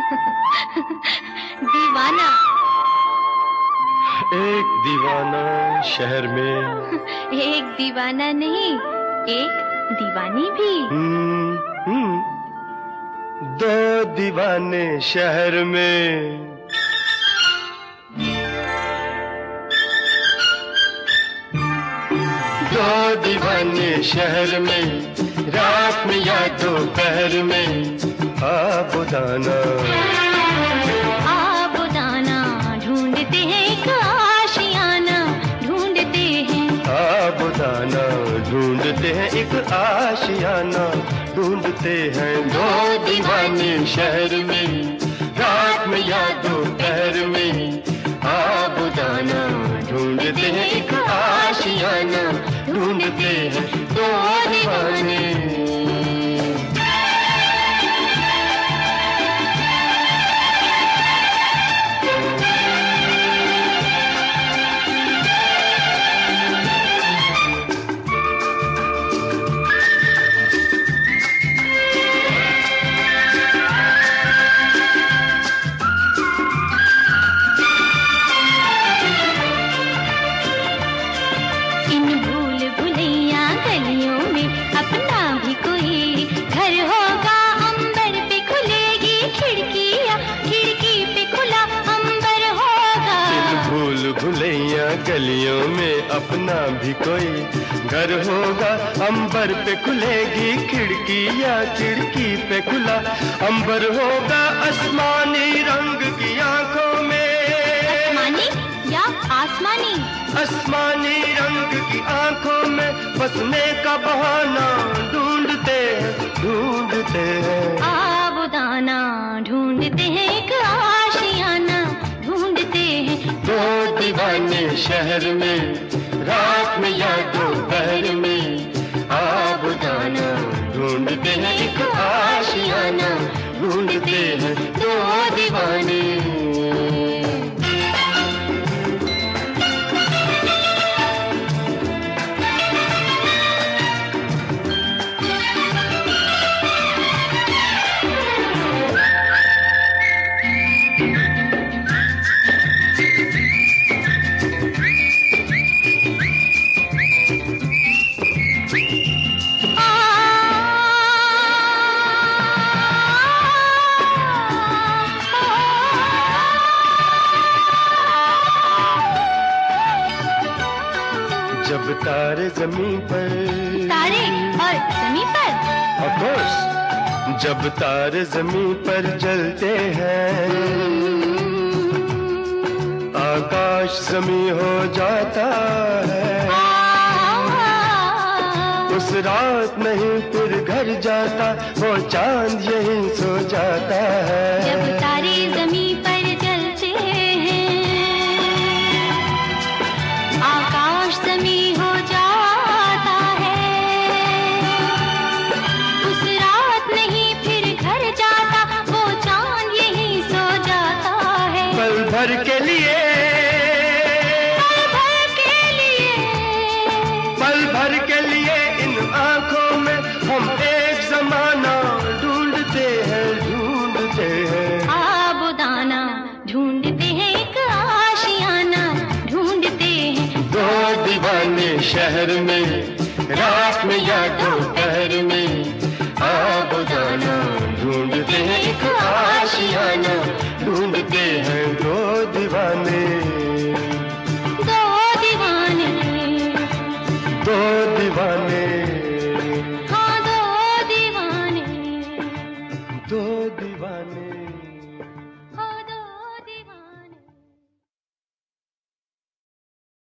दीवाना। एक दीवाना शहर में। एक दीवाना नहीं, एक दीवानी भी। दो दीवाने शहर में। दो दीवाने शहर में, रात में या दोपहर में। आबुदाना आबुदाना ढूंढते हैं एक आशियाना, ढूंढते हैं। आबुदाना ढूंढते हैं एक आशियाना, ढूंढते हैं। दो दीवाने शहर में, रात में या दोपहर में। आबुदाना ढूंढते हैं एक आशियाना, ढूंढते हैं दो दीवाने। अपना भी कोई घर होगा, अंबर पे खुलेगी खिड़कियाँ, खिड़की पे खुला अंबर होगा। इन भूल भुलैया गलियों में अपना भी कोई घर होगा, अंबर पे खुलेगी खिड़कियाँ, खिड़की पे खुला अंबर होगा। आसमानी रंग की आंखों में। आसमानी या आसमानी? आसमानी रंग की आंखों में बसने का बहाना ढूंढते हैं, ढूंढते हैं। आबुदाना ढूंढते हैं एक आशियाना, ढूंढते हैं। दो दीवाने शहर में, रात में या दोपहर में। आबुदाना ढूंढते हैं एक आशियाना, ढूंढते हैं दो दीवाने। जब तारे जमीन पर, तारे और जमीन पर, ऑफ कोर्स, जब तारे जमीन पर जलते हैं, आकाश जमीन हो जाता है। उस रात नहीं फिर घर जाता, वो चांद यहीं सो जाता है। जब तारे जमीन पर जलते हैं, आकाश जमीन हो जाता है। उस रात नहीं फिर घर जाता, वो चांद यहीं सो जाता है। पल भर के लिए, पल भर के लिए, पल भर के लिए इन आंखों में हम एक जमाना ढूंढते हैं, ढूंढते हैं। आबुदाना ढूंढते हैं एक आशियाना, ढूंढते हैं। दो दीवाने शहर में, रात में या दोपहर में। आबुदाना ढूंढते हैं एक आशियाना, ढूंढते हैं दो दीवाने। दो दीवाने, दो दीवाने, हाँ दो दीवाने, दो दीवाने।